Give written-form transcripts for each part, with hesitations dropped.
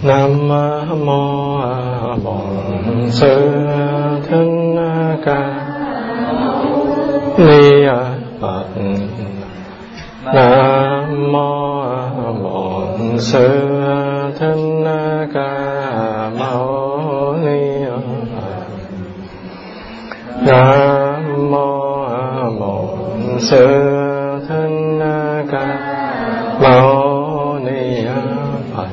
Nam mô Bổn Sư Thích Ca Ni Phật. Nam mô Bổn Sư Thích Ca Mâu Ni Phật. Nam mô Bổn Sư Thích Ca Mâu Ni Phật.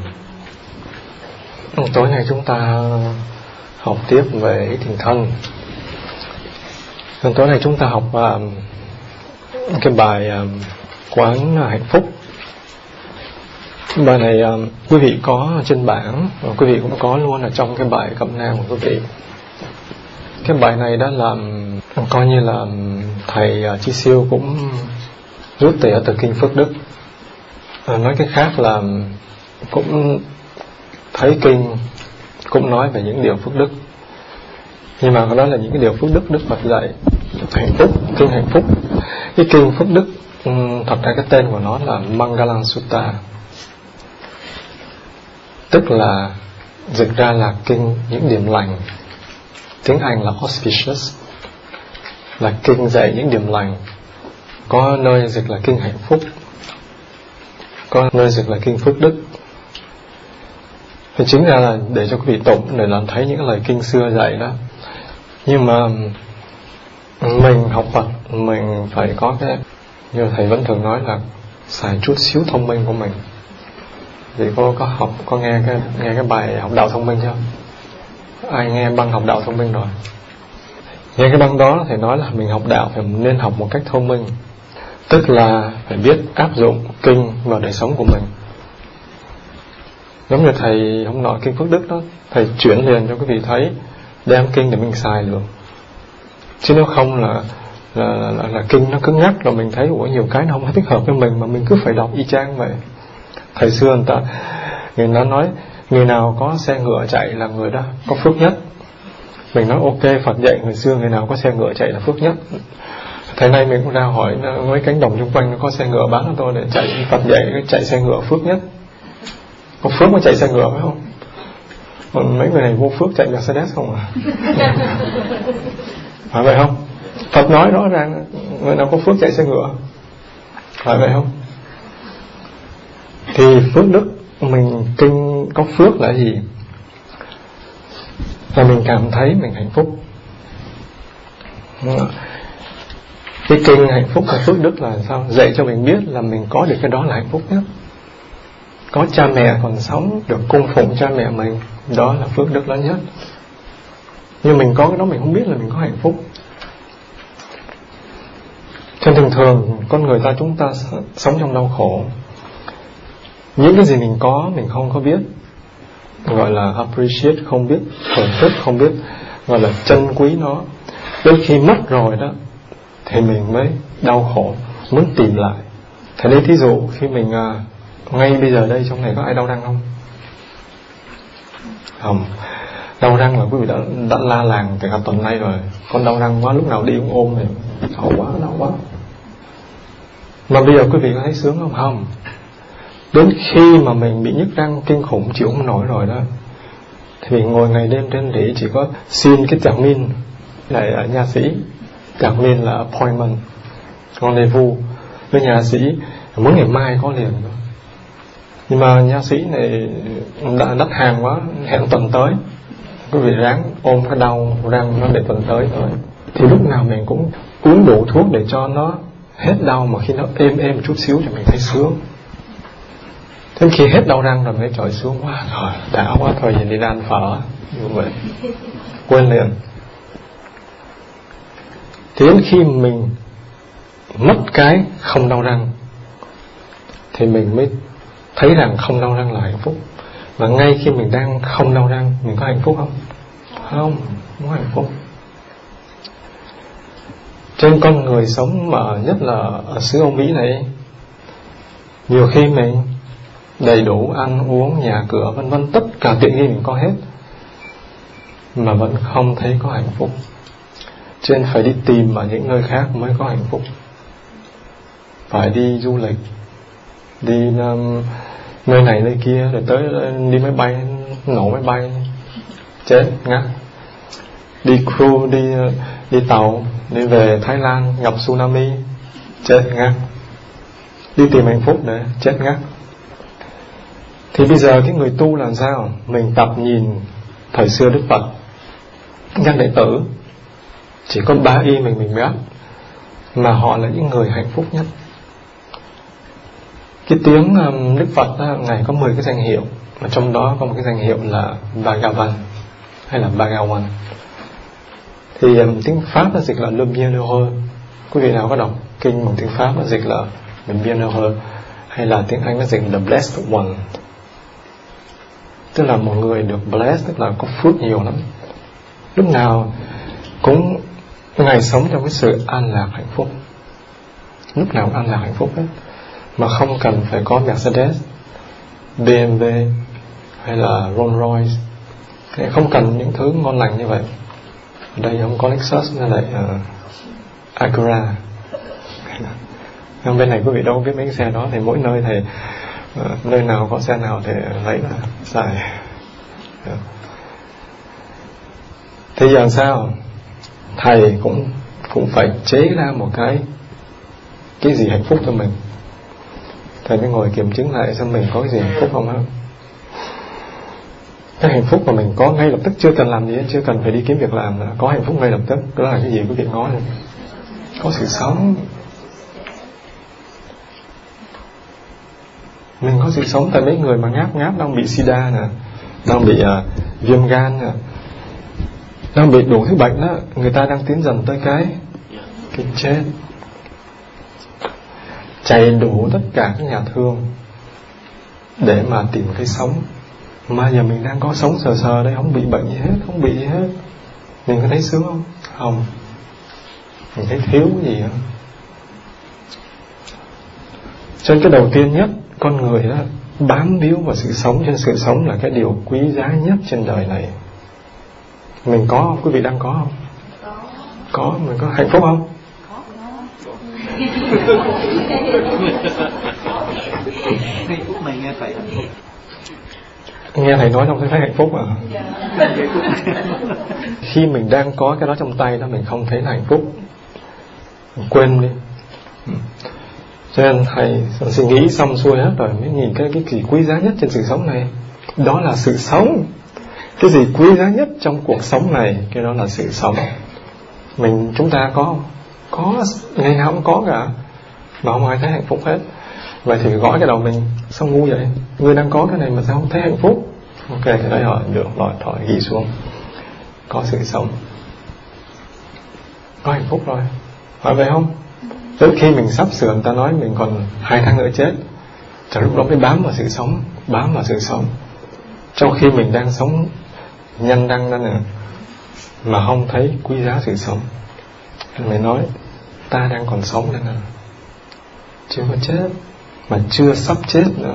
Tối nay chúng ta học tiếp về thiền thân. Tối nay chúng ta học cái bài quán hạnh phúc. Bài này quý vị có trên bảng, và quý vị cũng có luôn ở trong cái bài cẩm nang của quý vị. Cái bài này đã làm coi như là thầy Chi Siêu cũng rút tỉa từ kinh Phước Đức. Nói cách khác là cũng thấy kinh cũng nói về những điều phước đức, nhưng mà đó là những cái điều phước đức Đức Phật dạy. Hạnh phúc, kinh hạnh phúc. Cái kinh phước đức thật ra cái tên của nó là Mangalang Sutta, tức là dịch ra là kinh những điểm lành. Tiếng Anh là auspicious, là kinh dạy những điểm lành. Có nơi dịch là kinh hạnh phúc, có nơi dịch là kinh phước đức. Thì chính ra là để cho quý vị tụng, để làm thấy những lời kinh xưa dạy đó. Nhưng mà mình học Phật, mình phải có cái, như thầy vẫn thường nói là xài chút xíu thông minh của mình. Vì cô có học, có nghe cái bài học đạo thông minh chưa? Ai nghe băng học đạo thông minh rồi? Nghe cái băng đó thầy nói là mình học đạo phải nên học một cách thông minh, tức là phải biết áp dụng kinh vào đời sống của mình. Giống như thầy hôm nọ kinh Phước Đức đó, thầy chuyển liền cho quý vị thấy, đem kinh để mình xài được. Chứ nếu không là kinh nó cứng nhắc, rồi mình thấy nhiều cái nó không thích hợp với mình, mà mình cứ phải đọc y chang vậy. Thời xưa người ta nói người nào có xe ngựa chạy là người đó có phước nhất. Mình nói ok, Phật dạy người xưa người nào có xe ngựa chạy là phước nhất. Thời nay mình cũng ra hỏi mấy cánh đồng xung quanh nó có xe ngựa bán cho tôi để chạy. Phật dạy chạy xe ngựa phước nhất. Có phước mới chạy xe ngựa phải không? Còn mấy người này vô phước chạy Mercedes không à? Phải vậy không? Phật nói rõ ràng người nào có phước chạy xe ngựa. Phải vậy không? Thì phước đức, mình kinh có phước là gì? Là mình cảm thấy mình hạnh phúc. Cái kinh hạnh phúc và phước đức là sao? Dạy cho mình biết là mình có được cái đó là hạnh phúc nhất. Có cha mẹ còn sống, được cung phụng cha mẹ mình, đó là phước đức lớn nhất. Nhưng mình có cái đó mình không biết là mình có hạnh phúc. Cho nên thường con người ta, chúng ta sống trong đau khổ. Những cái gì mình có mình không có biết, gọi là appreciate, không biết thưởng thức, không biết gọi là trân quý nó. Đến khi mất rồi đó thì mình mới đau khổ, muốn tìm lại. Thế nên thí dụ khi mình ngay bây giờ đây trong này có ai đau răng không? Không. Đau răng là quý vị đã la làng từ cả tuần nay rồi. Con đau răng quá, lúc nào đi cũng ôm này, đau quá. Mà bây giờ quý vị có thấy sướng không? Không. Đến khi mà mình bị nhức răng kinh khủng chịu không nổi rồi đó, thì mình ngồi ngày đêm trên để chỉ có xin cái trạng min này ở nha sĩ. Trạng min là appointment, rendezvous với nha sĩ, muốn ngày mai có liền. Nhưng mà nha sĩ này đã đắt hàng quá, hẹn tuần tới. Quý vị ráng ôm cái đau răng nó để tuần tới thôi. Thì lúc nào mình cũng uống đủ thuốc để cho nó hết đau, mà khi nó êm một chút xíu thì mình thấy sướng. Thế khi hết đau răng rồi mới trời sướng quá rồi, đã quá thôi, giờ đi ra ăn phở như vậy, quên liền. Thì đến khi mình mất cái không đau răng thì mình mới thấy rằng không đau răng là hạnh phúc. Và ngay khi mình đang không đau răng, mình có hạnh phúc không? Không có hạnh phúc. Trên con người sống mà nhất là ở xứ Âu Mỹ này, nhiều khi mình đầy đủ ăn uống, nhà cửa vân vân, tất cả tiện nghi mình có hết, mà vẫn không thấy có hạnh phúc. Cho nên phải đi tìm ở những nơi khác mới có hạnh phúc. Phải đi du lịch, đi nơi này nơi kia, rồi tới đi máy bay, nổ máy bay, chết ngắt. Đi cruise, đi tàu, đi về Thái Lan gặp tsunami, chết ngắt. Đi tìm hạnh phúc để chết ngắt. Thì bây giờ cái người tu làm sao? Mình tập nhìn thời xưa Đức Phật các đệ tử chỉ có 3 y mình biết, mà họ là những người hạnh phúc nhất. Cái tiếng Đức Phật đó, Ngài có 10 cái danh hiệu, mà trong đó có một cái danh hiệu là Bhagavan hay là Bhagawan. Thì tiếng Pháp nó dịch là Le Bienheureux. Quý vị nào có đọc kinh bằng tiếng Pháp nó dịch là Le Bienheureux, hay là tiếng Anh nó dịch là The Blessed One, tức là một người được blessed, tức là có phước nhiều lắm. Lúc nào cũng Ngài sống trong cái sự an lạc hạnh phúc, lúc nào cũng an lạc hạnh phúc hết, mà không cần phải có Mercedes, BMW hay là Rolls Royce. Không cần những thứ ngon lành như vậy. Ở đây không có Lexus hay lại Acura. Bên này quý vị đâu có biết mấy cái xe đó, thì mỗi nơi thì nơi nào có xe nào thì lấy là xài. Thì giờ sao? Thầy cũng phải chế ra một cái gì hạnh phúc cho mình. Thầy mới ngồi kiểm chứng lại xem mình có cái gì hạnh phúc không ha. Cái hạnh phúc mà mình có ngay lập tức, chưa cần làm gì hết, chưa cần phải đi kiếm việc làm, có hạnh phúc ngay lập tức. Đó là cái gì quý vị nói này? Có sự sống. Mình có sự sống. Tại mấy người mà ngáp đang bị sida nè, đang bị viêm gan nè, đang bị đủ thứ bệnh đó, người ta đang tiến dần tới cái chết. Chạy đủ tất cả các nhà thương để mà tìm cái sống. Mà giờ mình đang có sống sờ sờ đây, không bị bệnh gì hết, không bị gì hết. Mình có thấy sướng không? Không. Mình thấy thiếu cái gì không? Cho nên cái đầu tiên nhất, con người đó bám víu vào sự sống. Cho nên sự sống là cái điều quý giá nhất trên đời này. Mình có không? Quý vị đang có không? Có. Mình có hạnh phúc không? Hạnh phúc này nghe thầy hạnh phúc. Nghe thầy nói không thấy hạnh phúc à? Khi mình đang có cái đó trong tay đó, mình không thấy là hạnh phúc, mình quên đi. Cho nên thầy suy nghĩ xong xuôi hết rồi mới nhìn cái gì quý giá nhất trên sự sống này. Đó là sự sống. Cái gì quý giá nhất trong cuộc sống này, cái đó là sự sống. Chúng ta có không? Có, ngày nào cũng có cả, mà không ai thấy hạnh phúc hết. Vậy thì gõ cái đầu mình, sao ngu vậy? Ngươi đang có cái này mà sao không thấy hạnh phúc? Ok, thì đấy hỏi được, hỏi ghi xuống. Có sự sống, có hạnh phúc rồi. Hỏi vậy không? Tới khi mình sắp sửa, người ta nói mình còn 2 tháng nữa chết, cho lúc đó mới bám vào sự sống. Bám vào sự sống. Trong khi mình đang sống nhanh đăng lên nè, mà không thấy quý giá sự sống. Mình nói ta đang còn sống đây nè, chưa có chết, mà chưa sắp chết nữa.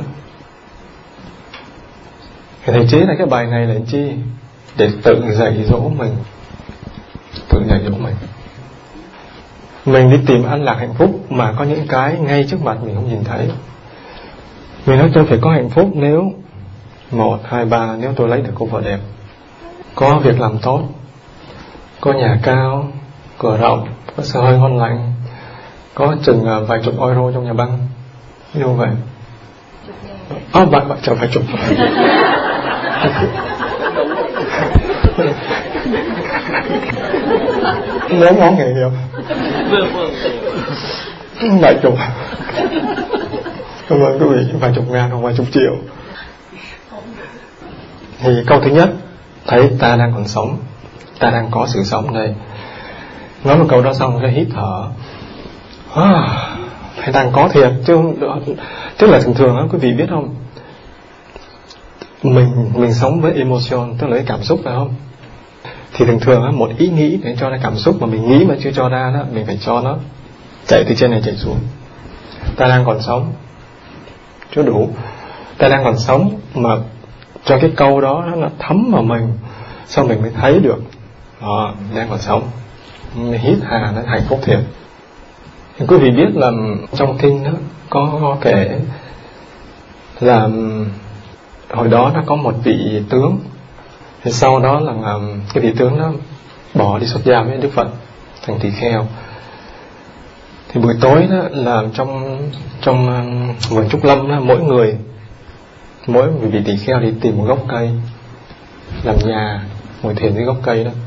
Thầy chế ra cái bài này là chi? Để tự dạy dỗ mình. Tự dạy dỗ mình. Mình đi tìm an lạc hạnh phúc mà có những cái ngay trước mặt mình không nhìn thấy. Mình nói tôi phải có hạnh phúc nếu 1, 2, 3, nếu tôi lấy được cô vợ đẹp, có việc làm tốt, có nhà cao, cửa rộng, có xe hơi ngon lành, có chừng vài chục euro trong nhà băng. Ví dụ vậy. Bạn chờ vài chục. Nhớ món nghề nghiệp. Vài chục. Cảm ơn quý vị, vài chục ngàn hoặc vài chục triệu. Thì câu thứ nhất, thấy ta đang còn sống, ta đang có sự sống đây. Nói một câu đó xong cái hít thở. Thầy đang có thiệt chứ. Tức là thường thường đó, quý vị biết không, mình sống với emotion, tức là cái cảm xúc, phải không? Thì thường thường đó, một ý nghĩ để cho ra cảm xúc mà mình nghĩ mà chưa cho ra đó, mình phải cho nó chạy từ trên này chạy xuống. Ta đang còn sống chưa đủ. Ta đang còn sống mà cho cái câu đó nó thấm vào mình, xong mình mới thấy được đang còn sống. Mình hít hà nó hạnh phúc thiệt. Thì quý vị biết là trong kinh đó có kể là hồi đó nó có một vị tướng, thì sau đó là cái vị tướng đó bỏ đi xuất gia với Đức Phật thành tỳ kheo. Thì buổi tối đó là trong vườn Trúc Lâm đó, mỗi vị tỳ kheo đi tìm một gốc cây làm nhà, ngồi thiền dưới gốc cây đó.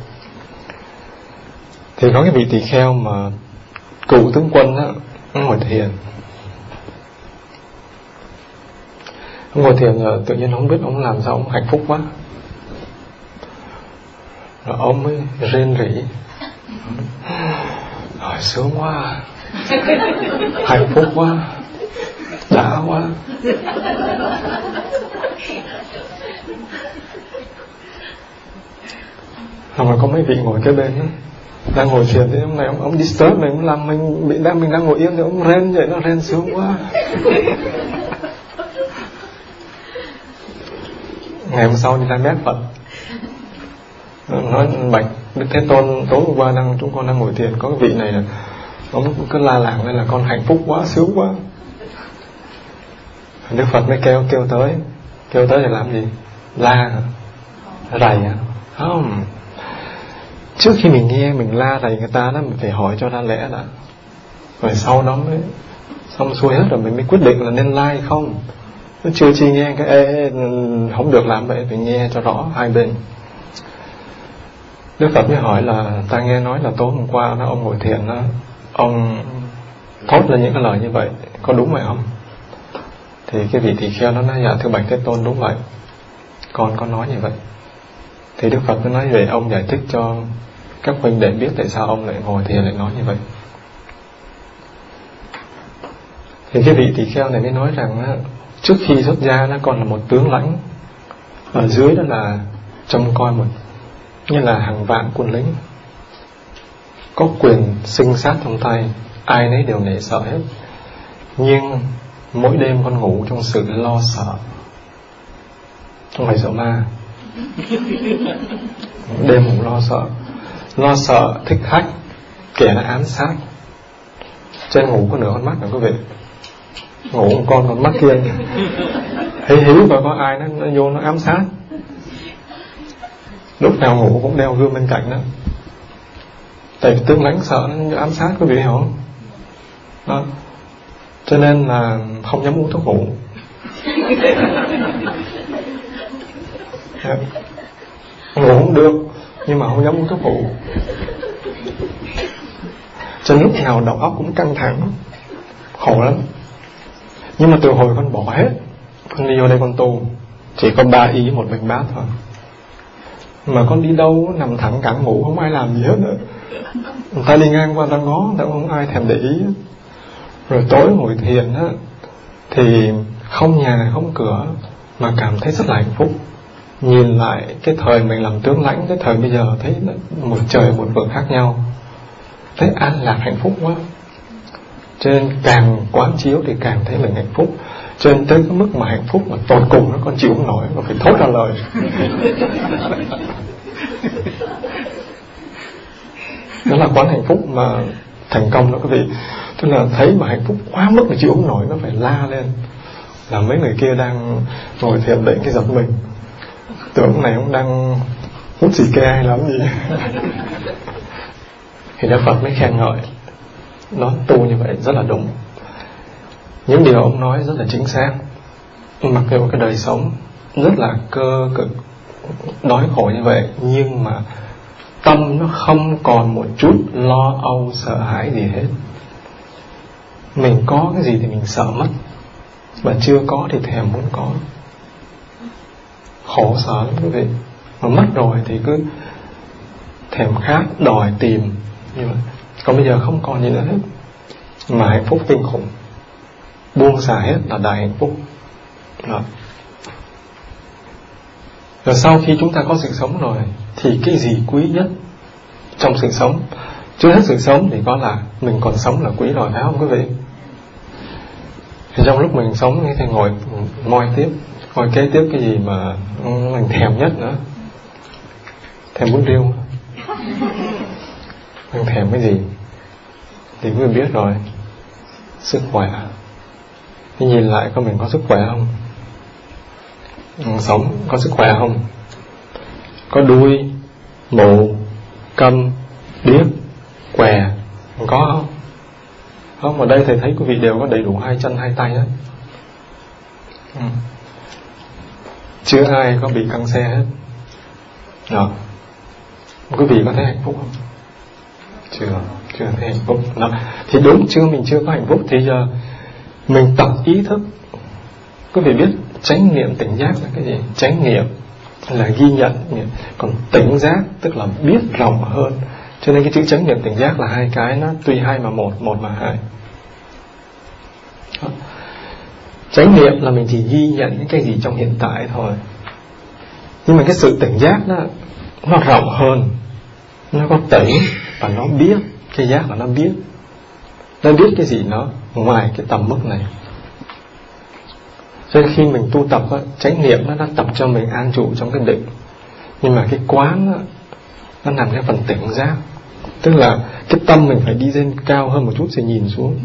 Thì có cái vị tỳ kheo mà cựu tướng quân đó, nó ngồi thiền. Ông ngồi thiền rồi tự nhiên không biết ông làm sao ông hạnh phúc quá, rồi ông mới rên rỉ, sướng quá, hạnh phúc quá, đã quá. Rồi có mấy vị ngồi kế bên đó, đang ngồi thiền thì ông này ông disturb mình, làm mình đang ngồi yên thì ông rên vậy, nó rên sướng quá. Ngày hôm sau đi ra mét Phật, nói bạch Đức Thế Tôn, tối hôm qua chúng con đang ngồi thiền, có cái vị này là ông cứ la làng lên là con hạnh phúc quá, sướng quá. Đức Phật mới kêu tới để làm gì? La rầy à? Không, trước khi mình nghe mình la rầy người ta đó, mình phải hỏi cho ra lẽ đã, rồi sau đó mới xong xuôi hết rồi mình mới quyết định là nên la hay không. Nó chưa chi nghe cái không được làm vậy, phải nghe cho rõ hai bên. Đức Phật mới hỏi là ta nghe nói là tối hôm qua đó ông ngồi thiền đó, ông thốt lên những cái lời như vậy, có đúng vậy không? Thì cái vị tỳ kheo nó nói dạ thưa bạch Thế Tôn, đúng vậy, con có nói như vậy. Thì Đức Phật mới nói về ông giải thích cho các huynh đệ biết tại sao ông lại ngồi thiền lại nói như vậy. Thì cái vị tỳ kheo này mới nói rằng trước khi xuất gia nó còn là một tướng lãnh, ở dưới đó là trông coi một như là hàng vạn quân lính, có quyền sinh sát trong tay, ai nấy đều nể sợ hết. Nhưng mỗi đêm con ngủ trong sự lo sợ, không phải sợ ma. Đêm ngủ lo sợ thích khách, kẻ đã ám sát. Trên ngủ có nửa con mắt rồi quý vị, ngủ một con mắt kia hí và có ai nó vô nó ám sát. Lúc nào ngủ cũng đeo gươm bên cạnh đó, tại vì tướng lãnh sợ nó ám sát, quý vị hiểu không? Đó. Cho nên là không dám uống thuốc ngủ. Ngủ cũng được nhưng mà không dám uống thuốc ngủ. Cho nên lúc nào đầu óc cũng căng thẳng, khổ lắm. Nhưng mà từ hồi con bỏ hết, con đi vô đây con tu, chỉ có 3 ý 1 bình bát thôi. Mà con đi đâu nằm thẳng cẳng ngủ, không ai làm gì hết nữa. Người ta đi ngang qua ta ngó, người ta không ai thèm để ý. Rồi tối ngồi thiền á, thì không nhà không cửa mà cảm thấy rất là hạnh phúc. Nhìn lại cái thời mình làm tướng lãnh, cái thời bây giờ thấy một trời một vực khác nhau, thấy an lạc hạnh phúc quá. Cho nên càng quán chiếu thì càng thấy mình hạnh phúc. Cho nên tới cái mức mà hạnh phúc mà tột cùng nó còn chịu không nổi, mà phải thốt ra lời. Đó là quán hạnh phúc mà thành công đó quý vị. Tức là thấy mà hạnh phúc quá mức mà chịu không nổi, nó phải la lên. Là mấy người kia đang ngồi thiền định cái giật mình, tưởng này ông đang hút xì ke hay làm gì. Thì Đức Phật mới khen ngợi nó tu như vậy rất là đúng. Những điều ông nói rất là chính xác. Mặc dù cái đời sống rất là cơ cực, đói khổ như vậy, nhưng mà tâm nó không còn một chút lo âu sợ hãi gì hết. Mình có cái gì thì mình sợ mất, mà chưa có thì thèm muốn có. Khổ sở lắm quý vị. Mà mất rồi thì cứ thèm khát, đòi tìm như vậy. Còn bây giờ không còn gì nữa hết, mà hạnh phúc kinh khủng, buông xả hết là đại hạnh phúc. Rồi sau khi chúng ta có sự sống rồi thì cái gì quý nhất trong sự sống? Trước hết sự sống thì có là mình còn sống là quý rồi, phải không quý vị? Thì trong lúc mình sống thì ngồi moi tiếp, coi kế tiếp cái gì mà mình thèm nhất nữa. Thèm bún riêu. Mình thèm cái gì thì quý vị biết rồi. Sức khỏe. Thì nhìn lại coi mình có sức khỏe không? sống có sức khỏe không? Có đuôi, mù, câm, điếc, què, có không? Không, ở đây thầy thấy quý vị đều có đầy đủ 2 chân 2 tay hết. Chưa ai có bị căng xe hết. Đó. Quý vị có thấy hạnh phúc không? Chưa thấy hạnh phúc. Đó. Thì đúng, mình chưa có hạnh phúc. Thì giờ mình tập ý thức. Quý vị biết chánh niệm tỉnh giác là cái gì? Chánh niệm là ghi nhận, còn tỉnh giác tức là biết rộng hơn. Cho nên cái chữ chánh niệm tỉnh giác là 2 cái, nó tuy 2 mà 1, 1 mà 2. Đó. Chánh niệm là mình chỉ ghi nhận những cái gì trong hiện tại thôi. Nhưng mà cái sự tỉnh giác nó rộng hơn. Nó có tỉnh và nó biết. Cái giác là nó biết. Nó biết cái gì nó ngoài cái tầm mức này. Cho nên khi mình tu tập chánh niệm nó tập cho mình an trụ trong cái định. Nhưng mà cái quán nó nằm cái phần tỉnh giác. Tức là cái tâm mình phải đi lên cao hơn một chút rồi nhìn xuống.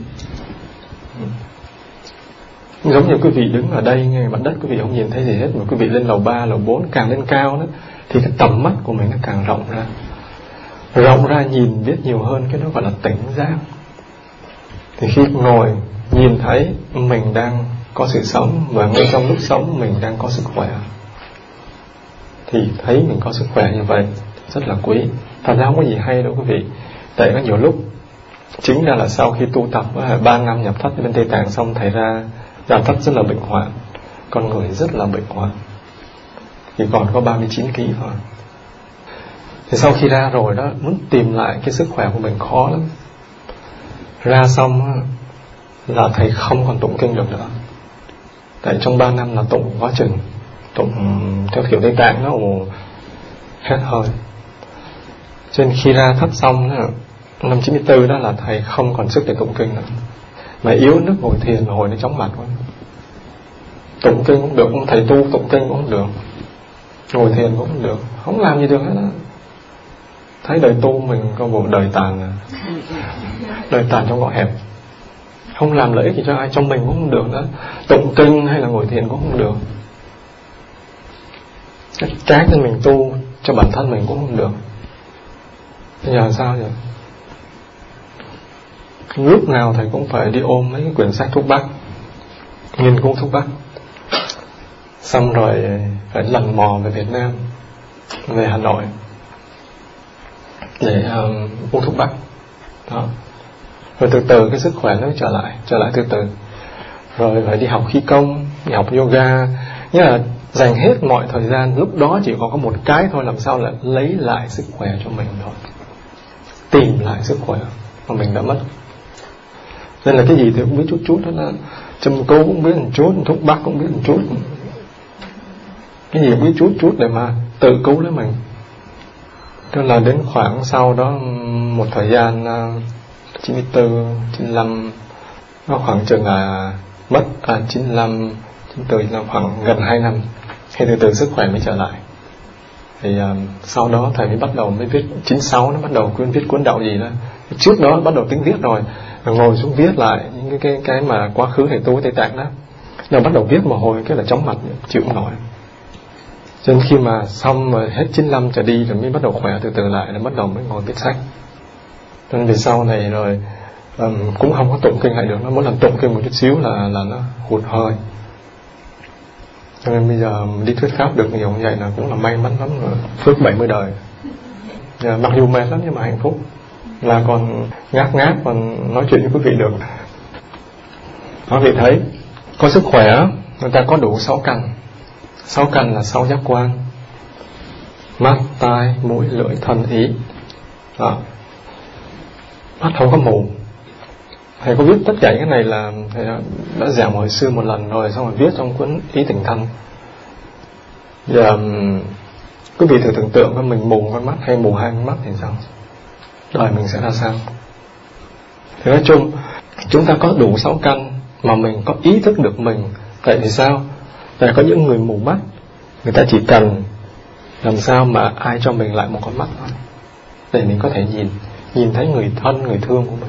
Giống như quý vị đứng ở đây ngay mặt đất, quý vị không nhìn thấy gì hết, mà quý vị lên lầu 3, lầu 4, càng lên cao đó thì cái tầm mắt của mình nó càng rộng ra. Rộng ra nhìn biết nhiều hơn, cái đó gọi là tỉnh giác. Thì khi ngồi nhìn thấy mình đang có sự sống, và ngay trong lúc sống mình đang có sức khỏe, thì thấy mình có sức khỏe như vậy rất là quý. Thật ra không có gì hay đâu quý vị. Tại có nhiều lúc chính ra là sau khi tu tập 3 năm nhập thất bên Tây Tạng xong, thầy ra thất rất là bệnh hoạn, con người rất là bệnh hoạn, thì còn có 39 kg thôi. Thì sau khi ra rồi đó, muốn tìm lại cái sức khỏe của mình khó lắm. Ra xong là thầy không còn tụng kinh được nữa. Tại trong 3 năm là tụng quá chừng, tụng theo kiểu Tây Tạng nó hết hơi. Cho nên khi ra thất xong đó, năm 94 đó là thầy không còn sức để tụng kinh nữa. Mà yếu nước ngồi thiền mà hồi nó chóng mặt quá. Tụng kinh cũng được, thầy tu tụng kinh cũng không được, ngồi thiền cũng không được, không làm gì được hết đó. Thấy đời tu mình có bộ đời tàn, đời tàn trong ngõ hẹp, không làm lợi ích gì cho ai, trong mình cũng không được nữa. Tụng kinh hay là ngồi thiền cũng không được. Cái cho mình tu cho bản thân mình cũng không được. Bây giờ sao vậy? Lúc nào thầy cũng phải đi ôm mấy cái quyển sách thuốc bắc, nghiên cứu thuốc bắc. Xong rồi phải lần mò về Việt Nam, về Hà Nội để uống thuốc bắc. Đó. Rồi từ từ cái sức khỏe nó trở lại từ từ. Rồi phải đi học khí công, đi học yoga. Nghĩa là dành hết mọi thời gian. Lúc đó chỉ có một cái thôi, làm sao là lấy lại sức khỏe cho mình thôi, tìm lại sức khỏe mà mình đã mất. Nên là cái gì thì cũng biết chút đó, là châm cứu cũng biết một chút, thuốc bắc cũng biết một chút, cái gì cũng biết chút để mà tự cứu lấy mình. Tức là đến khoảng sau đó một thời gian 94, 95, nó khoảng chừng mất 95, 94 là khoảng gần 2 năm, thì từ từ sức khỏe mới trở lại. Thì sau đó thầy mới viết 96, nó bắt đầu viết cuốn đạo gì đó. Trước đó bắt đầu tính viết rồi, ngồi xuống viết lại những cái mà quá khứ thầy tu Tây Tạng đó. Rồi bắt đầu viết một hồi cái là chóng mặt, chịu không nổi. Cho nên khi mà xong mà hết 95 trở đi rồi mới bắt đầu khỏe từ từ lại, rồi bắt đầu mới ngồi viết sách. Cho nên về sau này rồi cũng không có tụng kinh lại được. Nó mỗi lần tụng kinh một chút xíu là nó hụt hơi. Cho nên bây giờ đi thuyết pháp được nhiều như vậy là cũng là may mắn lắm rồi. Phước 70 đời. Mặc dù mệt lắm nhưng mà hạnh phúc, là còn ngáp còn nói chuyện với quý vị được. Quý vị thấy có sức khỏe, người ta có đủ 6 căn. 6 căn là 6 giác quan: mắt, tai, mũi, lưỡi, thân, ý. Đó. Mắt không có mù. Thầy có viết tất cả cái này là thầy đã giảng hồi xưa một lần rồi, xong rồi viết trong cuốn Ý Tỉnh Thân. Giờ quý vị thử tưởng tượng coi mình mù con mắt hay mù 2 con mắt thì sao? Đời mình sẽ ra sao? Thì nói chung chúng ta có đủ 6 căn mà mình có ý thức được mình. Vậy thì sao? Tại có những người mù mắt, người ta chỉ cần làm sao mà ai cho mình lại một con mắt thôi, để mình có thể nhìn thấy người thân, người thương của mình.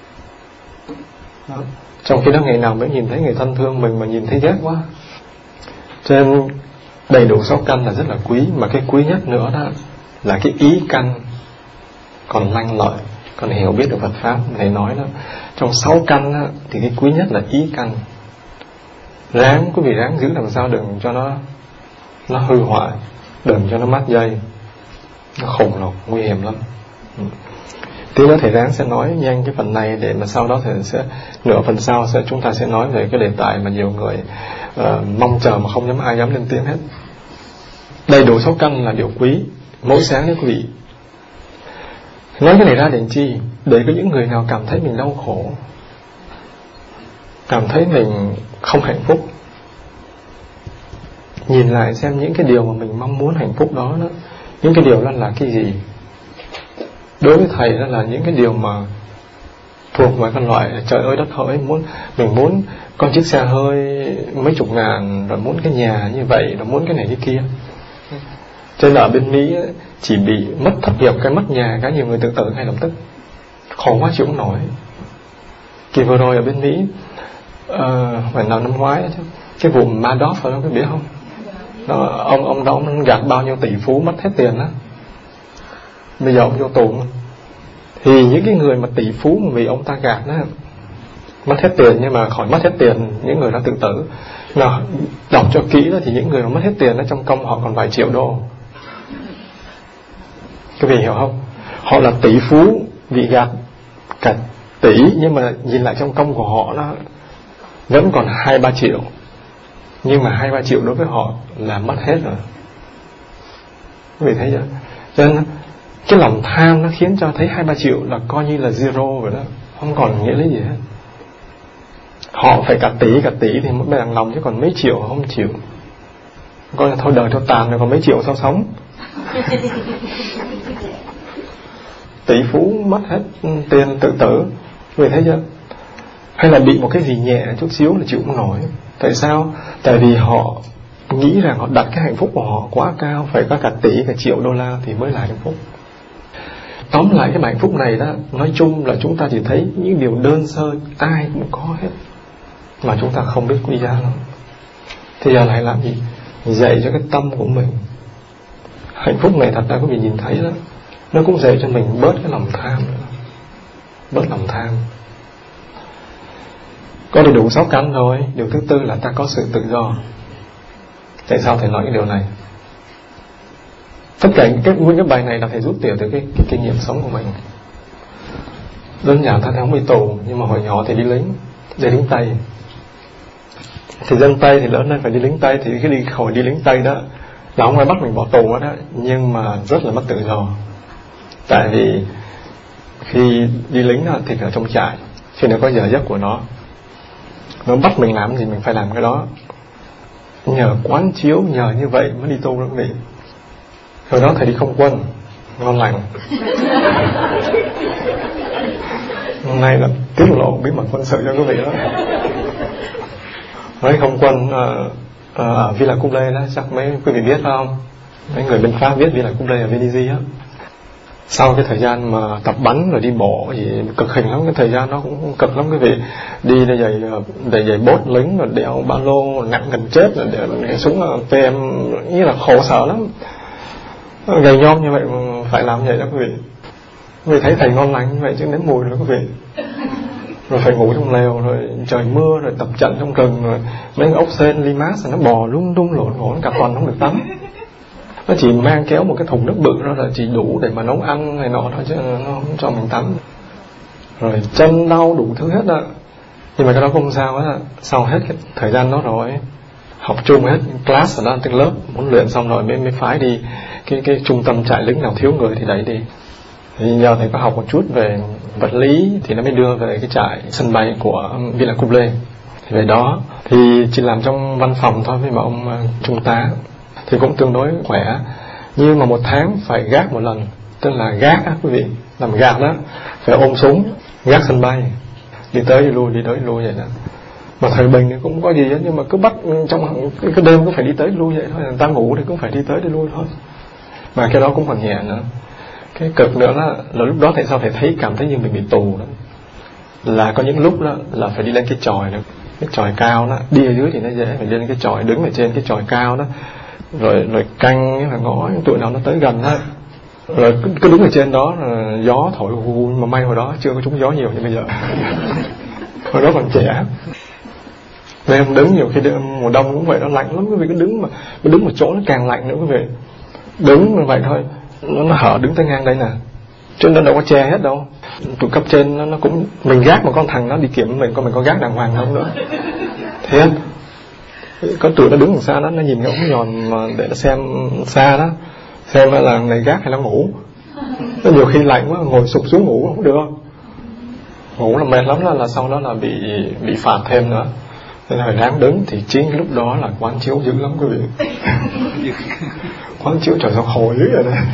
Đó. Trong khi đó ngày nào mới nhìn thấy người thân thương mình mà nhìn thấy ghét quá. Cho nên Đầy đủ 6 căn là rất là quý, mà cái quý nhất nữa đó là cái ý căn còn lanh lợi, còn hiểu biết được Phật pháp. Thầy nói đó, trong 6 căn đó, thì cái quý nhất là ý căn. Quý vị ráng giữ làm sao đừng cho nó hư hoại, đừng cho nó mát dây, nó khủng lồ, nguy hiểm lắm. Tí nữa thầy ráng sẽ nói nhanh cái phần này, để mà sau đó thầy sẽ nửa phần sau chúng ta sẽ nói về cái đề tài mà nhiều người mong chờ mà không ai dám lên tiếng hết. Đầy đủ 6 căn là điều quý. Mỗi sáng đấy quý vị, nói cái này ra để chi? Để có những người nào cảm thấy mình đau khổ, cảm thấy mình không hạnh phúc, nhìn lại xem những cái điều mà mình mong muốn hạnh phúc đó, những cái điều đó là cái gì. Đối với thầy đó là những cái điều mà thuộc vào cái loại trời ơi đất hỡi, mình muốn con chiếc xe hơi mấy chục ngàn, rồi muốn cái nhà như vậy, rồi muốn cái này cái kia. Cho nên ở bên Mỹ chỉ bị mất thất nghiệp, cái mất nhà cái nhiều người tự tử ngay lập tức, khổ quá chịu không nổi. Kỳ vừa rồi ở bên Mỹ phải nào năm ngoái chứ, cái vụ Madoff phải không, có biết không? Đó, ông đó ông gạt bao nhiêu tỷ phú, mất hết tiền đó, bây giờ ông vô tù. Thì những cái người mà tỷ phú vì ông ta gạt đó, mất hết tiền, nhưng mà khỏi mất hết tiền những người đó tự tử. Nào đọc cho kỹ đó, thì những người mà mất hết tiền đó trong công họ còn vài triệu đô. Các vị hiểu không? Họ là tỷ phú vì gạt cả tỷ, nhưng mà nhìn lại trong công của họ nó vẫn còn 2-3 triệu. Nhưng mà 2-3 triệu đối với họ là mất hết rồi. Các vị thấy chưa? Cho nên cái lòng tham nó khiến cho thấy 2-3 triệu là coi như là zero rồi đó, không còn nghĩa lý gì hết. Họ phải cả tỷ thì mới bằng lòng, chứ còn mấy triệu họ không chịu. Coi là thôi đời cho tàn rồi, còn mấy triệu sao sống. Tỷ phú mất hết tiền tự tử. Người thấy chưa? Hay là bị một cái gì nhẹ chút xíu là chịu không nổi. Tại sao? Tại vì họ nghĩ rằng họ đặt cái hạnh phúc của họ quá cao, phải có cả tỷ, cả triệu đô la thì mới là hạnh phúc. Tóm lại cái hạnh phúc này đó, nói chung là chúng ta chỉ thấy những điều đơn sơ, ai cũng có hết, mà chúng ta không biết quý giá lắm. Thì giờ lại làm gì? Dạy cho cái tâm của mình. Hạnh phúc này thật ra quý vị nhìn thấy đó, nó cũng dạy cho mình bớt cái lòng tham nữa. Bớt lòng tham. Có đầy đủ 6 căn rồi. Điều thứ tư là ta có sự tự do. Tại sao thầy nói cái điều này? Tất cả nguyên cái bài này là thầy rút tiền từ cái kinh nghiệm sống của mình. Đơn giản thầy không bị tù, nhưng mà hồi nhỏ thì đi lính Tây. Thì dân Tây thì lớn lên phải đi lính Tây, thì cái hồi đi lính Tây đó là không ai bắt mình bỏ tù đó, nhưng mà rất là mất tự do. Tại vì khi đi lính đó, thì ở trong trại, thì nó có giờ giấc của nó bắt mình làm gì mình phải làm cái đó. Nhờ quán chiếu, nhờ như vậy mới đi tu được. Hồi đó thầy đi không quân, ngon lành. Hôm nay là tiết lộ bí mật quân sự cho quý vị đó. Nói không quân ở Villa Couble đó, chắc mấy quý vị biết phải không? Mấy người bên Pháp biết Villa Couble ở Venise á. Sau cái thời gian mà tập bắn rồi đi bộ thì cực hình lắm, cái thời gian nó cũng cực lắm quý vị. Đi đầy giày bốt lính, rồi đeo ba lô nặng gần chết, rồi đeo cái súng PM, như là khổ sở lắm. Gầy nhom như vậy mà phải làm vậy đó quý vị. Quý vị thấy thầy ngon lành như vậy chứ nếm mùi rồi quý vị. Rồi phải ngủ trong lều, rồi trời mưa, rồi tập trận trong rừng, rồi mấy ốc sên limax nó bò lung tung lộn ngổn cả tuần không được tắm. Nó chỉ mang kéo một cái thùng nước bự đó là chỉ đủ để mà nấu ăn này nọ thôi, chứ nó không cho mình tắm. Rồi chân đau đủ thứ hết á. Nhưng mà cái đó không sao á. Sau hết cái thời gian đó rồi, học chung hết class ở đó, từng lớp muốn luyện xong rồi mới phái đi cái trung tâm trại lính nào thiếu người thì đẩy đi. Thì giờ thầy có học một chút về vật lý thì nó mới đưa về cái trại sân bay của Villa Couble. Thì về đó thì chỉ làm trong văn phòng thôi với mà ông trung tá thì cũng tương đối khỏe, nhưng mà 1 tháng phải gác một lần. Tức là gác á quý vị, làm gác đó, phải ôm súng gác sân bay, đi tới đi lui vậy đó. Mà thời bình thì cũng có gì hết, nhưng mà cứ bắt trong cái đêm cũng phải đi tới đi lui vậy thôi, người ta ngủ thì cũng phải đi tới đi lui thôi. Mà cái đó cũng còn nhẹ nữa. Cái cực nữa là lúc đó tại sao thầy cảm thấy như mình bị tù đó, là có những lúc đó là phải đi lên cái chòi đó, cái chòi cao đó, đi ở dưới thì nó dễ, phải lên cái chòi, đứng ở trên cái chòi cao đó, rồi canh là ngó tụi nào nó tới gần á, rồi cứ đứng ở trên đó là gió thổi hù, mà may hồi đó chưa có trúng gió nhiều như bây giờ. Hồi đó còn trẻ. Nên em đứng nhiều khi mùa đông cũng vậy, nó lạnh lắm quý vị, cứ đứng một chỗ nó càng lạnh nữa quý vị. Đứng như vậy thôi, nó hở đứng tới ngang đây nè, chứ nó đâu có che hết đâu. Tụi cấp trên nó cũng, mình gác một con thằng nó đi kiểm mình coi mình có gác đàng hoàng không nữa. Thế có tụi nó đứng đằng xa đó, nó nhìn cái ống nhòm mà để nó xem xa đó, xem là này gác hay là ngủ. Nó nhiều khi lạnh quá ngồi sụp xuống ngủ không được, ngủ là mệt lắm, là sau đó là bị phạt thêm nữa. Nên phải ráng đứng. Thì chính cái lúc đó là quán chiếu dữ lắm quý vị. Quán chiếu trời sao hồi dữ vậy này.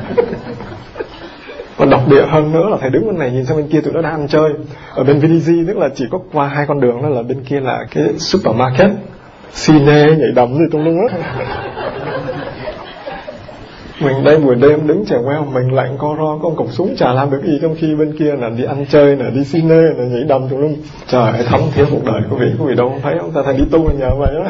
Còn độc địa hơn nữa là thầy đứng bên này nhìn sang bên kia tụi nó đang ăn chơi. Ở bên VDG tức là chỉ có qua 2 con đường, đó là bên kia là cái supermarket, cine, nhảy đầm gì tung lung á. Mình đây buổi đêm đứng chèo queo, mình lạnh co ro, có một cổng súng chả làm được gì, trong khi bên kia là đi ăn chơi, là đi cine, là nhảy đầm tung lung. Trời ơi, thấm thía cuộc đời quý vị đâu không thấy không? Ta thầy đi tu ở nhà vậy đó.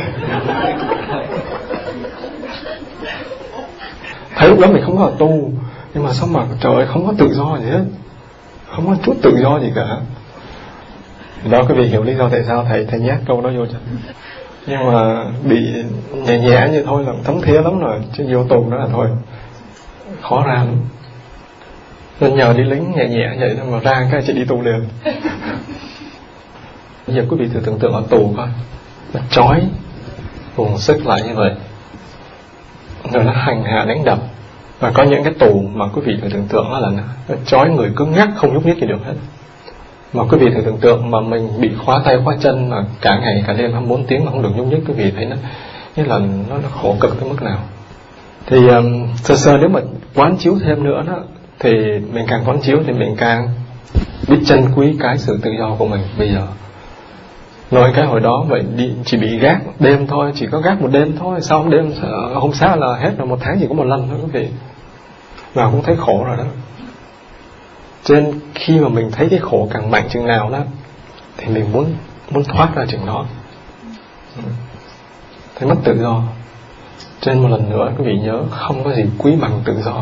Thấy lúc đó mình không có tu, nhưng mà sao mà trời ơi không có tự do gì hết, không có chút tự do gì cả. Đó quý vị hiểu lý do tại sao thầy nhét câu đó vô cho. Nhưng mà bị nhẹ như thôi là thấm thía lắm rồi, chứ vô tù đó là thôi khó ra lắm. Nên nhờ đi lính nhẹ vậy mà ra cái chỉ đi tù liền. Bây giờ quý vị thử tưởng tượng ở tù coi, nó trói vùng sức lại như vậy, rồi nó hành hạ đánh đập. Và có những cái tù mà quý vị thử tưởng tượng là nó trói người cứng ngắc không nhúc nhích gì được hết. Mà quý vị thử tưởng tượng mà mình bị khóa tay khóa chân mà cả ngày cả đêm 24 tiếng mà không được nhúc nhích, quý vị thấy nó như là nó khổ cực tới mức nào. Thì sơ nếu mà quán chiếu thêm nữa đó, thì mình càng quán chiếu thì mình càng biết trân quý cái sự tự do của mình bây giờ. Nói cái hồi đó vậy chỉ bị gác đêm thôi, chỉ có gác một đêm thôi, sau hôm sau là hết rồi, 1 tháng chỉ có 1 lần thôi quý vị. Mà cũng thấy khổ rồi đó. Cho nên khi mà mình thấy cái khổ càng mạnh chừng nào đó, thì mình muốn thoát ra chừng đó. Thấy mất tự do. Cho nên một lần nữa quý vị nhớ, không có gì quý bằng tự do.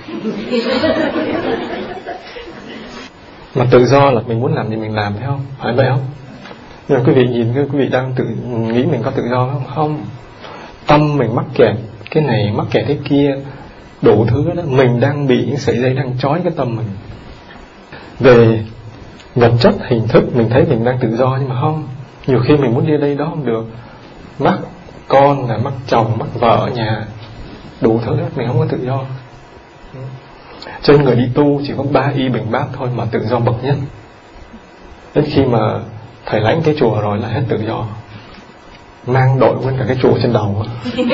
Mà tự do là mình muốn làm gì mình làm, thấy không? Phải vậy không? Nhưng mà quý vị nhìn, quý vị đang tự nghĩ mình có tự do không? Không. Tâm mình mắc kẹt cái này, mắc kẹt cái kia, đủ thứ đó. Mình đang bị những sợi dây đang trói cái tâm mình. Về vật chất hình thức mình thấy mình đang tự do, nhưng mà không. Nhiều khi mình muốn đi đây đó không được, mắc con, là mắc chồng, mắc vợ ở nhà, đủ thứ đó, mình không có tự do. Cho nên người đi tu chỉ có 3 y bình bát thôi mà tự do bậc nhất. Đến khi mà thầy lãnh cái chùa rồi là hết tự do, mang đội nguyên cả cái chùa trên đầu.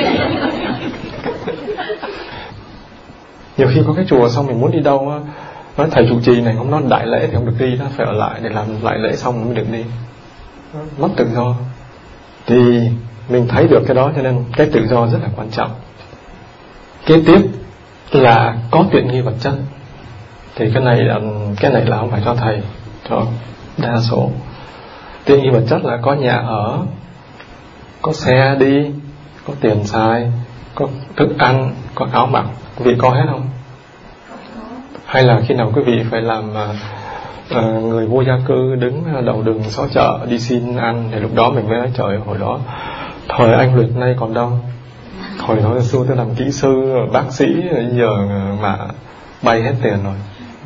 Nhiều khi có cái chùa xong mình muốn đi đâu á, nói thầy trụ trì này không nói đại lễ thì không được đi, nó phải ở lại để làm lại lễ xong mới được đi. Mất tự do. Thì mình thấy được cái đó, cho nên cái tự do rất là quan trọng. Kế tiếp là có tiện nghi vật chất. Thì cái này là không phải cho thầy, cho đa số. Tiện nghi vật chất là có nhà ở, có xe đi, có tiền xài, có thức ăn, có áo mặc. Quý vị có hết không? Hay là khi nào quý vị phải làm người vô gia cư đứng đầu đường xó chợ đi xin ăn, thì lúc đó mình mới nói trời ơi, hồi đó thời anh Luyện nay còn đâu. Hồi xưa tôi làm kỹ sư, bác sĩ, giờ mà bay hết tiền rồi.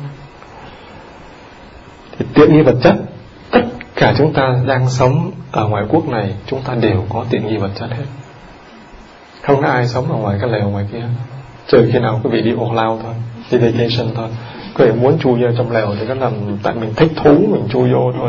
Thì tiện nghi vật chất, tất cả chúng ta đang sống ở ngoài quốc này, chúng ta đều có tiện nghi vật chất hết. Không có ai sống ở ngoài cái lều ngoài kia, trừ khi nào quý vị đi ổ lao thôi, đi vacation thôi. Quý vị muốn chui vô trong lều thì có làm tại mình thích thú mình chui vô thôi.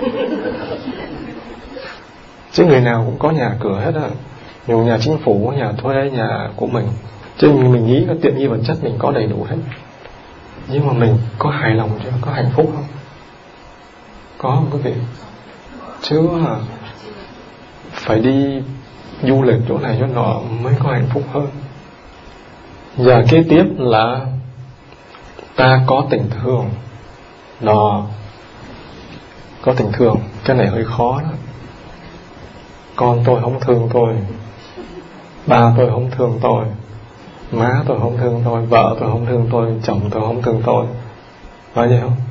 Chứ người nào cũng có nhà cửa hết á, nhiều nhà chính phủ, nhà thuê, nhà của mình. Chứ mình nghĩ cái tiện nghi vật chất mình có đầy đủ hết. Nhưng mà mình có hài lòng chưa? Có hạnh phúc không? Có không quý vị? Chứ phải đi du lịch chỗ này chỗ nọ mới có hạnh phúc hơn. Giờ kế tiếp là ta có tình thương. Đó, có tình thương. Cái này hơi khó đó. Con tôi không thương tôi, ba tôi không thương tôi, má tôi không thương tôi, vợ tôi không thương tôi, chồng tôi không thương tôi. Phải vậy không?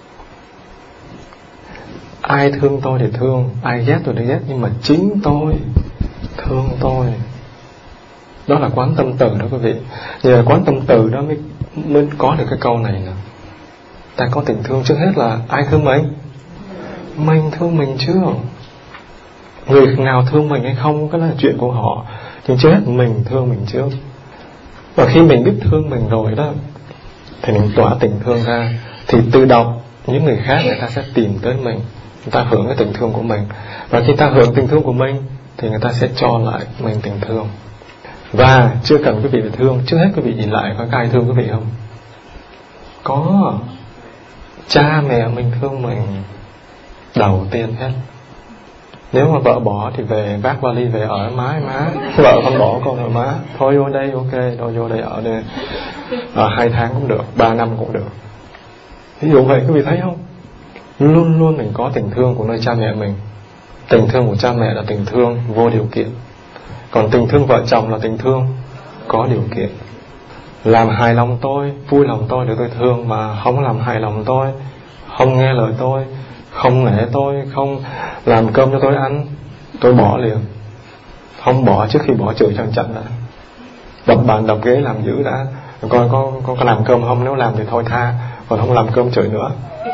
Ai thương tôi thì thương, ai ghét tôi thì ghét, nhưng mà chính tôi thương tôi. Đó là quán tâm từ đó quý vị. Nhờ quán tâm từ đó mới có được cái câu này nè. Ta có tình thương, trước hết là ai thương mình? Mình thương mình trước. Người nào thương mình hay không, cái là chuyện của họ, nhưng trước hết mình thương mình trước. Và khi mình biết thương mình rồi đó, thì mình tỏa tình thương ra, thì tự động những người khác người ta sẽ tìm tới mình, người ta hưởng cái tình thương của mình. Và khi ta hưởng tình thương của mình thì người ta sẽ cho lại mình tình thương. Và chưa cần quý vị phải thương, trước hết quý vị nhìn lại có ai thương quý vị không? Có. Cha mẹ mình thương mình đầu tiên hết. Nếu mà vợ bỏ thì về vác vali về ở mái má. Vợ không bỏ con ở má. Thôi vô đây, ok, thôi vô đây ở đây. Ở 2 tháng cũng được, 3 năm cũng được. Ví dụ vậy quý vị thấy không? Luôn luôn mình có tình thương của nơi cha mẹ mình. Tình thương của cha mẹ là tình thương vô điều kiện. Còn tình thương vợ chồng là tình thương có điều kiện. Làm hài lòng tôi, vui lòng tôi để tôi thương, mà không làm hài lòng tôi, không nghe lời tôi, không nể tôi, không làm cơm cho tôi ăn, tôi bỏ liền. Không bỏ trước khi bỏ chửi cho một trận đã. Đập bàn đập ghế làm dữ đã. Coi có làm cơm không, nếu làm thì thôi tha, còn không làm cơm chửi nữa.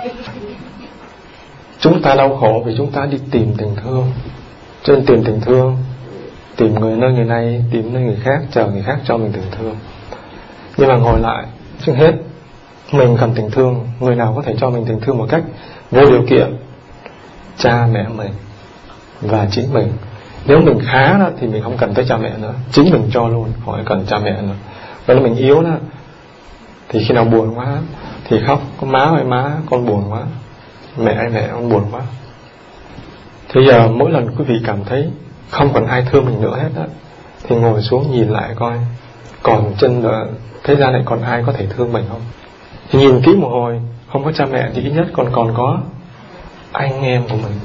Chúng ta đau khổ vì chúng ta đi tìm tình thương. Cho nên tìm tình thương, tìm người nơi người này, tìm nơi người khác, chờ người khác cho mình tình thương. Nhưng mà ngồi lại, trước hết mình cần tình thương. Người nào có thể cho mình tình thương một cách vô điều kiện? Cha mẹ mình và chính mình. Nếu mình khá đó thì mình không cần tới cha mẹ nữa, chính mình cho luôn, khỏi cần cha mẹ nữa. Nếu mình yếu đó thì khi nào buồn quá thì khóc. Có má ơi má, con buồn quá. Mẹ ơi mẹ, con buồn quá. Thế giờ mỗi lần quý vị cảm thấy không còn ai thương mình nữa hết đó, thì ngồi xuống nhìn lại coi, còn trên thế gian này còn ai có thể thương mình không? Thì nhìn kỹ một hồi, không có cha mẹ thì ít nhất còn có anh em của mình,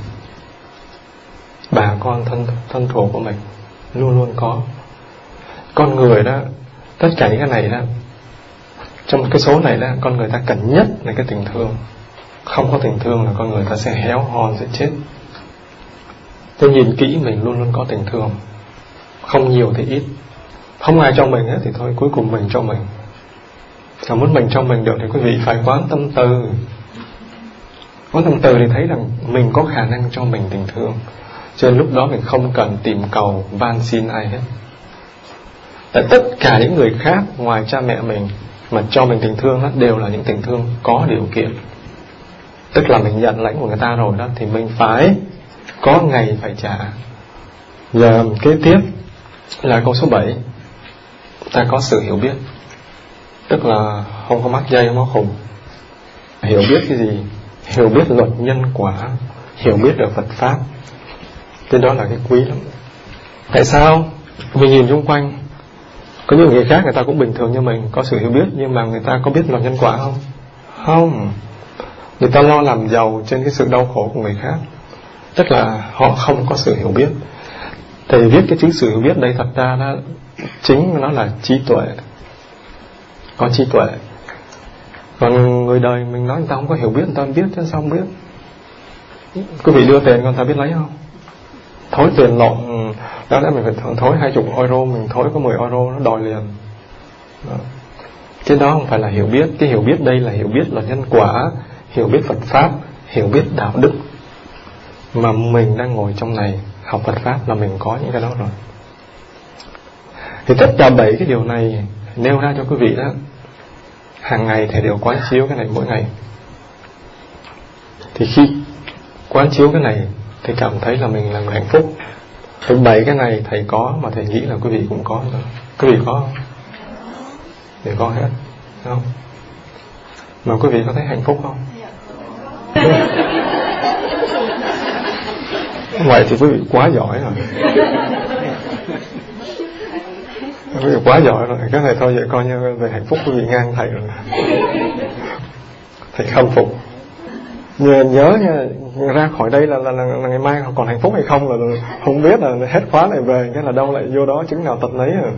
bà con thân thuộc của mình, luôn luôn có. Con người đó, tất cả những cái này đó, trong cái số này đó, con người ta cần nhất là cái tình thương. Không có tình thương là con người ta sẽ héo hon, sẽ chết. Thế nhìn kỹ mình luôn luôn có tình thương, không nhiều thì ít. Không ai cho mình hết thì thôi, cuối cùng mình cho mình. Và muốn mình cho mình được thì quý vị phải quán tâm từ. Quán tâm từ thì thấy rằng mình có khả năng cho mình tình thương, cho nên lúc đó mình không cần tìm cầu van xin ai hết. Tại tất cả những người khác ngoài cha mẹ mình mà cho mình tình thương đó, đều là những tình thương có điều kiện. Tức là mình nhận lãnh của người ta rồi đó, thì mình phải có ngày phải trả. Giờ kế tiếp là câu số 7. Ta có sự hiểu biết, tức là không có mắc dây, không có khùng. Hiểu biết cái gì? Hiểu biết luật nhân quả, hiểu biết được Phật Pháp. Thế đó là cái quý lắm. Tại sao? Mình nhìn xung quanh, có những người khác người ta cũng bình thường như mình, có sự hiểu biết, nhưng mà người ta có biết luật nhân quả không? Không. Người ta lo làm giàu trên cái sự đau khổ của người khác. Tức là họ không có sự hiểu biết. Thầy viết cái chữ sự hiểu biết đây, thật ra nó chính nó là trí tuệ. Có trí tuệ. Còn người đời mình nói người ta không có hiểu biết, người ta không biết chứ sao không biết. Quý vị đưa tiền người ta biết lấy không? Thối tiền lộn, đó là mình phải thối 20 euro, mình thối có 10 euro nó đòi liền. Đó. Cái đó không phải là hiểu biết. Cái hiểu biết đây là hiểu biết là nhân quả, hiểu biết Phật Pháp, hiểu biết đạo đức. Mà mình đang ngồi trong này học Phật Pháp là mình có những cái đó rồi. Thì tất cả 7 cái điều này nêu ra cho quý vị đó, hàng ngày thầy đều quán chiếu cái này mỗi ngày. Thì khi quán chiếu cái này thầy cảm thấy là mình là người hạnh phúc. Thì 7 cái này thầy có, mà thầy nghĩ là quý vị cũng có nữa. Quý vị có không? Thầy có hết, đúng không? Mà quý vị có thấy hạnh phúc không? Vậy thì quý vị quá giỏi rồi. Quý vị quá giỏi rồi. Cái này thôi vậy coi như về hạnh phúc quý vị ngang thầy rồi. Thầy khâm phục. nhớ nha, ra khỏi đây là ngày mai còn hạnh phúc hay không là không biết, là hết khóa lại về cái là đâu lại vô đó chứng nào tật nấy à.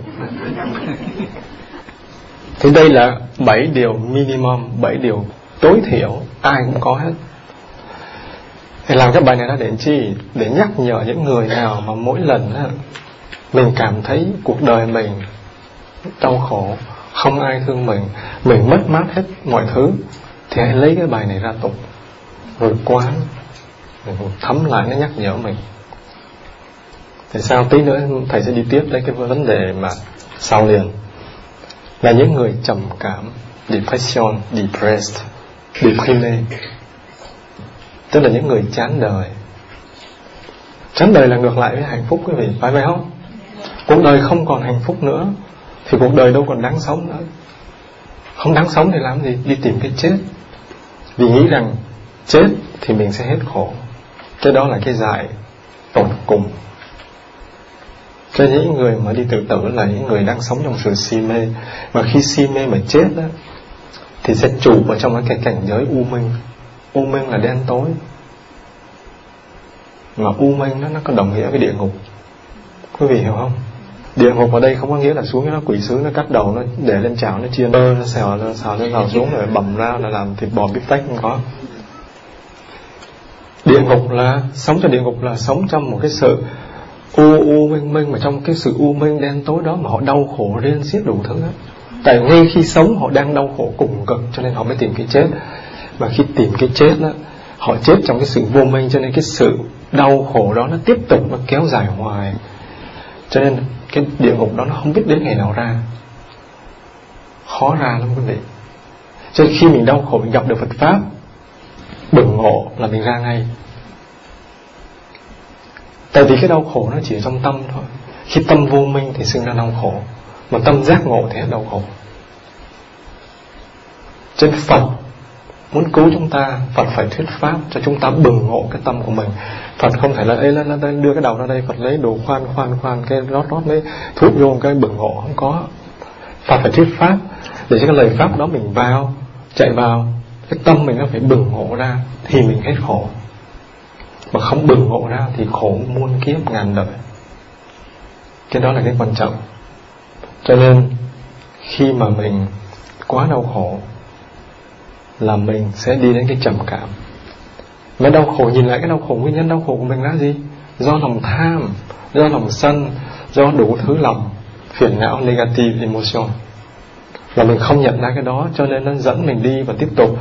Thì đây là 7 điều minimum, 7 điều tối thiểu ai cũng có hết. Thì làm cái bài này ra để chi? Để nhắc nhở những người nào mà mỗi lần á, mình cảm thấy cuộc đời mình đau khổ, không ai thương mình mất mát hết mọi thứ, thì hãy lấy cái bài này ra tụng, rồi quán, rồi thấm lại nó nhắc nhở mình. Thì sao tí nữa thầy sẽ đi tiếp tới cái vấn đề mà sau liền, là những người trầm cảm, depression, depressed, deprimé, tức là những người chán đời. Chán đời là ngược lại với hạnh phúc, quý vị phải vậy không? Cuộc đời không còn hạnh phúc nữa thì cuộc đời đâu còn đáng sống nữa. Không đáng sống thì làm gì? Đi tìm cái chết, vì nghĩ rằng chết thì mình sẽ hết khổ. Cái đó là cái dại tột cùng. Cho những người mà đi tự tử là những người đang sống trong sự si mê. Mà khi si mê mà chết đó, thì sẽ trụ ở trong cái cảnh giới u minh. U minh là đen tối, mà u minh nó có đồng nghĩa với địa ngục. Quý vị hiểu không? Địa ngục ở đây không có nghĩa là xuống nó quỷ sứ nó cắt đầu, nó để lên chảo, nó chiên nó xào nó vào xuống rồi bầm ra là làm thịt bò bít tết, không có. Địa ngục là sống trong địa ngục là sống trong một cái sự u minh, mà trong cái sự u minh đen tối đó mà họ đau khổ rên xiết đủ thứ đó. Tại ngay khi sống họ đang đau khổ cùng cực, cho nên họ mới tìm cái chết. Mà khi tìm cái chết đó, họ chết trong cái sự vô minh, cho nên cái sự đau khổ đó nó tiếp tục, nó kéo dài hoài. Cho nên cái địa ngục đó nó không biết đến ngày nào ra, khó ra lắm quý vị. Cho nên khi mình đau khổ, mình gặp được Phật Pháp bừng ngộ là mình ra ngay. Tại vì cái đau khổ nó chỉ ở trong tâm thôi. Khi tâm vô minh thì sinh ra đau khổ, mà tâm giác ngộ thì hết đau khổ. Cho nên Phật muốn cứu chúng ta, Phật phải thuyết pháp cho chúng ta bừng ngộ cái tâm của mình. Phật không thể là đưa cái đầu ra đây, Phật lấy đồ khoan cái rót lấy thuốc vô cái bừng ngộ, không có. Phật phải thuyết pháp để cho cái lời pháp đó mình vào, chạy vào cái tâm mình, nó phải bừng ngộ ra thì mình hết khổ. Mà không bừng ngộ ra thì khổ muôn kiếp ngàn đời. Cái đó là cái quan trọng. Cho nên khi mà mình quá đau khổ là mình sẽ đi đến cái trầm cảm. Mà đau khổ, nhìn lại cái đau khổ, nguyên nhân đau khổ của mình là gì? Do lòng tham, do lòng sân, do đủ thứ lòng phiền não, negative emotion. Là mình không nhận ra cái đó, cho nên nó dẫn mình đi và tiếp tục.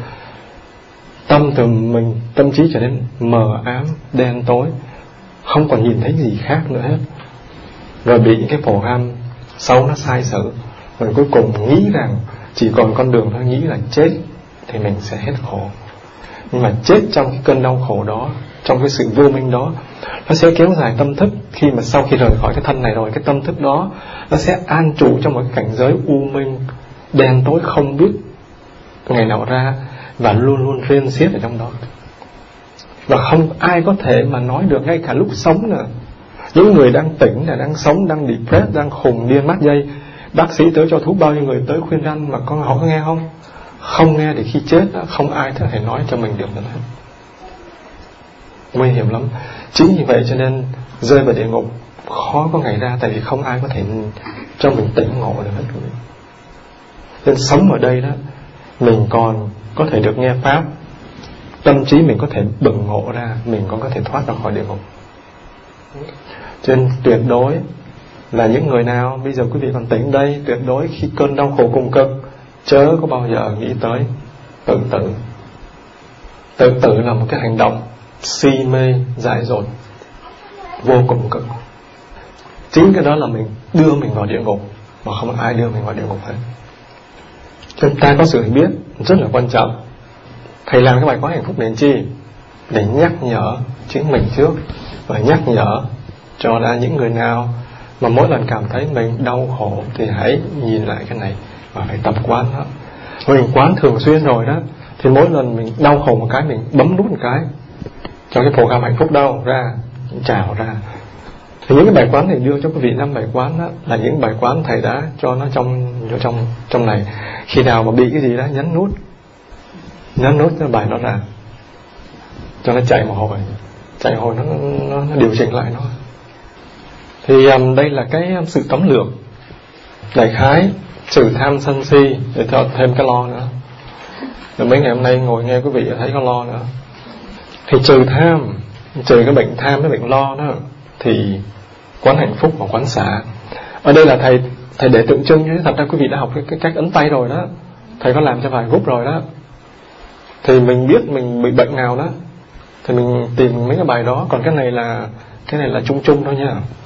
Tâm trí trở nên mờ ám, đen tối, không còn nhìn thấy gì khác nữa hết. Rồi bị những cái program xấu nó sai sử, rồi cuối cùng nghĩ rằng chỉ còn con đường thôi, nghĩ là chết thì mình sẽ hết khổ. Nhưng mà chết trong cái cơn đau khổ đó, trong cái sự vô minh đó, nó sẽ kéo dài tâm thức. Khi mà sau khi rời khỏi cái thân này rồi, cái tâm thức đó nó sẽ an trụ trong một cái cảnh giới u minh đen tối, không biết ngày nào ra, và luôn luôn rên xiết ở trong đó. Và không ai có thể mà nói được ngay cả lúc sống nữa. Những người đang tỉnh, đang sống, đang depressed, đang khùng điên mát dây, bác sĩ tới cho thuốc, bao nhiêu người tới khuyên răn mà họ có nghe không? Không nghe. Thì khi chết đó, không ai có thể nói cho mình được nữa. Nguy hiểm lắm. Chính vì vậy cho nên rơi vào địa ngục khó có ngày ra, tại vì không ai có thể cho mình tỉnh ngộ được hết. Nên sống ở đây đó, mình còn có thể được nghe pháp, tâm trí mình có thể bừng ngộ ra, mình còn có thể thoát ra khỏi địa ngục. Cho nên tuyệt đối là những người nào bây giờ quý vị còn tỉnh đây, tuyệt đối khi cơn đau khổ cùng cực, chớ có bao giờ nghĩ tới tự tử. Tự tử là một cái hành động si mê dại dột vô cùng cực. Chính cái đó là mình đưa mình vào địa ngục, mà không ai đưa mình vào địa ngục hết. Chúng ta có sự hiểu biết rất là quan trọng. Thầy làm cái bài quán hạnh phúc để chi? Để nhắc nhở chính mình trước, và nhắc nhở cho ra những người nào mà mỗi lần cảm thấy mình đau khổ thì hãy nhìn lại cái này và phải tập quán đó. Mình quán thường xuyên rồi đó, thì mỗi lần mình đau khổ một cái, mình bấm nút một cái cho cái program hạnh phúc đâu ra, trào ra. Thì những cái bài quán này đưa cho quý vị 5 bài quán đó, là những bài quán thầy đã cho nó trong này. Khi nào mà bị cái gì đó nhấn nút cái bài nó ra. cho nó chạy một hồi nó điều chỉnh lại nó. Thì đây là cái sự tóm lược đại khái trừ tham sân si, để cho thêm cái lo nữa. Rồi mấy ngày hôm nay ngồi nghe quý vị thấy có lo nữa. Thì trừ tham, trừ cái bệnh tham, cái bệnh lo đó, thì quán hạnh phúc và quán xả. Ở đây là thầy để tượng trưng, chứ thật ra quý vị đã học cái cách ấn tay rồi đó. Thầy có làm cho vài group rồi đó. Thì mình biết mình bị bệnh nào đó thì mình tìm mấy cái bài đó. Còn cái này là chung chung thôi nha.